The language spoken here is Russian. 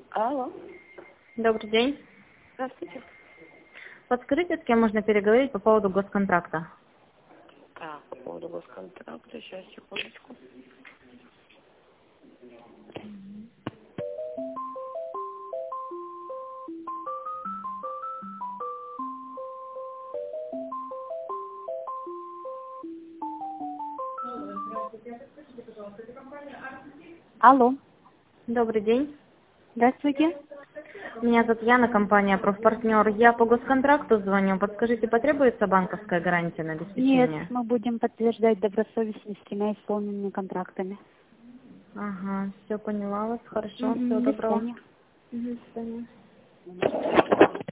Алло. Добрый день. Здравствуйте. Подскажите, с кем можно переговорить по поводу госконтракта? Так, по поводу госконтракта, сейчас, секундочку. Алло. Добрый день. Здравствуйте. Меня зовут Яна, компания «Профпартнер». Я по госконтракту звоню. Подскажите, потребуется банковская гарантия на Нет, обеспечение? мы будем подтверждать добросовестность с 3 исполненными контрактами. Ага, все поняла вас. Хорошо, всего До доброго. свидания. До свидания.